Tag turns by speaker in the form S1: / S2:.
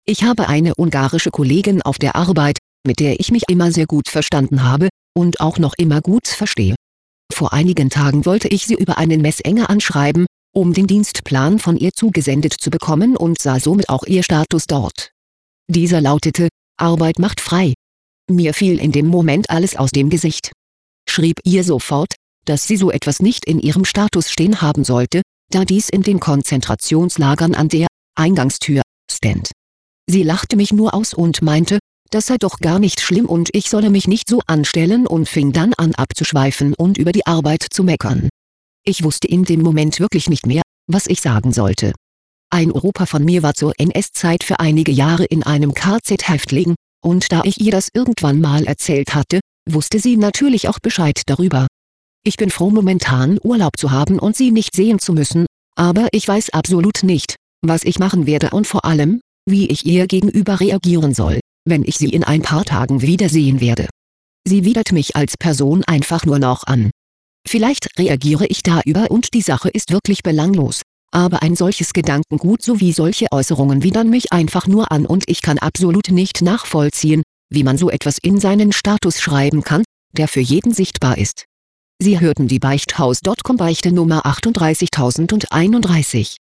S1: Ich habe eine ungarische Kollegin auf der Arbeit, mit der ich mich immer sehr gut verstanden habe und auch noch immer gut verstehe. Vor einigen Tagen wollte ich sie über einen Messenger anschreiben, um den Dienstplan von ihr zugesendet zu bekommen und sah somit auch ihr Status dort. Dieser lautete: Arbeit macht frei. Mir fiel in dem Moment alles aus dem Gesicht. Schrieb ihr sofort, dass sie so etwas nicht in ihrem Status stehen haben sollte, da dies in den Konzentrationslagern an der Eingangstür stand. Sie lachte mich nur aus und meinte, das sei doch gar nicht schlimm und ich solle mich nicht so anstellen und fing dann an abzuschweifen und über die Arbeit zu meckern. Ich wusste in dem Moment wirklich nicht mehr, was ich sagen sollte. Ein Opa von mir war zur NS-Zeit für einige Jahre in einem KZ-Häftling, und da ich ihr das irgendwann mal erzählt hatte, wusste sie natürlich auch Bescheid darüber. Ich bin froh, momentan Urlaub zu haben und sie nicht sehen zu müssen, aber ich weiß absolut nicht, was ich machen werde und vor allem, wie ich ihr gegenüber reagieren soll, wenn ich sie in ein paar Tagen wiedersehen werde. Sie widert mich als Person einfach nur noch an. Vielleicht reagiere ich da über und die Sache ist wirklich belanglos, aber ein solches Gedankengut sowie solche Äußerungen widern mich einfach nur an und ich kann absolut nicht nachvollziehen, wie man so etwas in seinen Status schreiben kann, der für jeden sichtbar ist. Sie hörten die Beichthaus.com Beichte Nummer 38031.